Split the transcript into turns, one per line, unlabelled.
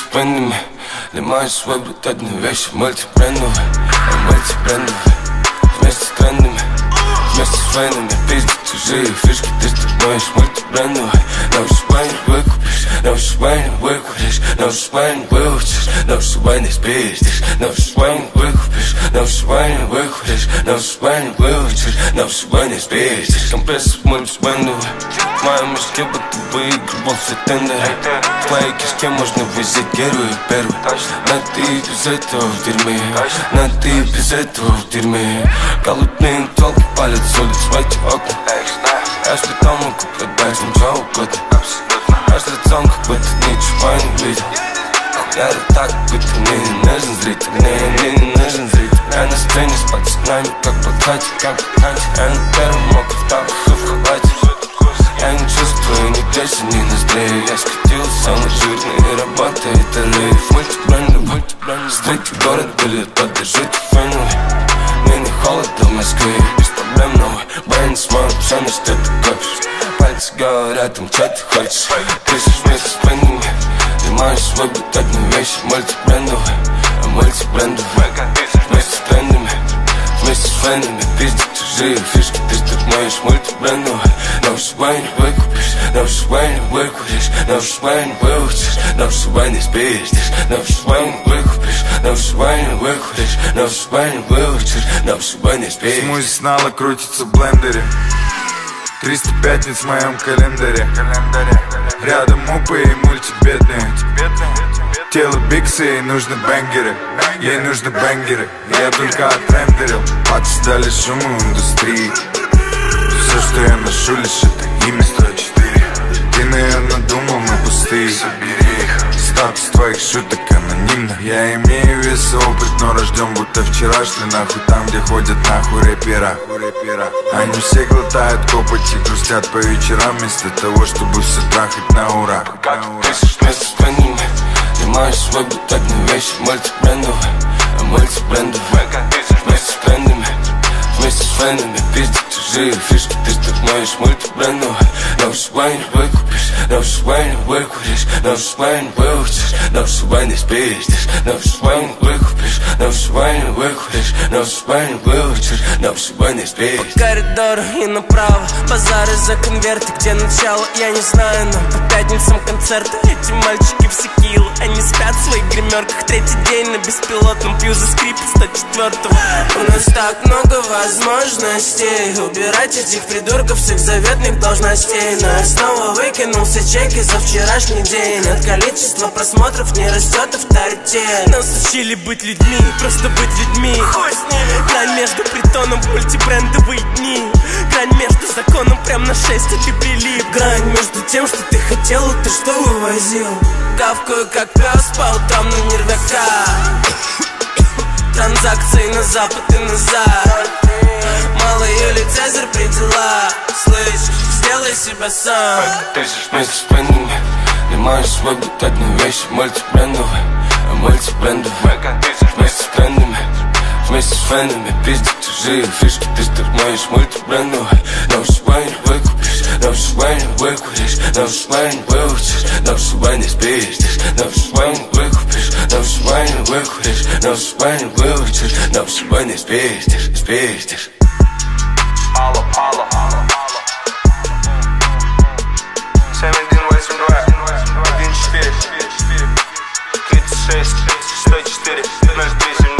брендами. Лимаю свой брутальные вещи, мультибрендовые, мультибрендовые. Вместе с трендами, вместе с фенами. Пиздят чужие фишки, ты строишь мультибрендовые. На вышибай не выкупишь, на вышибай не выкуришь, на вышибай не выучишь, на вышибай не спиздишь, на вышибай не выкупишь, на вышибай не выкуришь, на вышибай не выучишь, на вышибай не спиздишь. Компрессор мультибрендовый. В моем мешке будто выигрывал все тендеры. В твоей кишке можно взять первый и первый. Но ты без этого в дерьме, но ты без этого в дерьме. Голодные толки палят с улиц в эти окна. Если там могу продать ничего угодно. Аж лицом, как будто ничего не видел. Я так, будто мне не нужен зритель. Мне не нужен зритель. Я на сцене с пацанами, как подхватик, как подхватик. Я на первом могу в тапках и в халате. Я не чувствую ни грязи, ни ноздрей. Я скатил самый жирный и работает рейв. Мультибрендовый, стрейт город билет, поддержите феновый. Мне не холодно в Москве, без проблем новый. Бэйн смог, все на что ты копишь. Пальцы говорят, там что ты хочешь. Пишешь вместе с фенами. Лимаешь свой брутальные вещи, мультибрендовые, мультибрендовые. Вместе с трендами, вместе с фенами. Пиздят чужие фишки, ты строишь мультибрендовые. На вышибай не выкупишь, на вышибай не выкуришь, на вышибай не выучишь, на вышибай не спиздишь, на вышибай не выкупишь, на вышибай не выкуришь, на вышибай не выучишь, на вышибай не спиздишь.
Смузи снала крутится в блендере. 300 пятниц в моем календаре. Рядом мупы и мультибедные. Тело биксы, ей нужны бенгеры. Ей нужны бенгеры. Я только отрендерил. Пацы дали шуму индустрии. Все, что я ношу, лишь это имя 104. Ты, наверное, думал, мы пустые. Собери их. Статус твоих шуток анонимно. Я имею вес и опыт, но рожден будто вчерашний. Нахуй там, где ходят нахуй рэпера. Они все глотают копоть и грустят по вечерам, вместо того, чтобы все трахать на ура.
Как ты пишешь вместе с фенами. Лимаешь свой брутальные вещи, мультибрендовые, мультибрендовые. Вместе с трендами, вместе с фенами. Пиздят чужие фишки, ты строишь мультибрендовые. На вышибай не выкупишь, на вышибай не выкуришь, на вышибай не выучишь, на вышибай не спиздишь, на вышибай не выкупишь, на вышибай не выкуришь, на вышибай не выучишь, на вышибай не спиздишь.
По коридору и направо, базары за конверты, где начало, я не знаю, но по пятницам концерты. Эти мальчики все кило, они спят в своих гримерках. Третий день на беспилотном, пью за скрипет 104-го. У нас так много возможностей убирать этих придурков с их заветных должностей. Но я снова выкинул все чеки за вчерашний день. От количества просмотров не растет авторитет. Нас учили быть людьми, просто быть людьми. Хуй с ними. Грань между притоном, мультибрендовые дни. Грань между законом, прям на 6, а ты прилип. Грань между тем, что ты хотел, и ты что вывозил. Гавкаю как пес по утрам на нервяка. Транзакции на запад и назад. Малый Юлий Цезарь при делах. Слышь, сделай себя сам.
Ты пишешь вместе с фенами. Лимаешь свой брутальные вещи, мультибрендовые, мультибрендовые. Вместе с трендами, вместе с фенами. Пиздят чужие фишки, ты строишь мультибрендовые. На вышибай не выкупишь, на вышибай не выкуришь, на вышибай не выучишь, на вышибай не спиздишь, на вышибай не выкупишь, на вышибай не выкуришь, на вышибай не выучишь, на вышибай не спиздишь, спиздишь.
Алло, алло, алло. 7182 14 36 104 037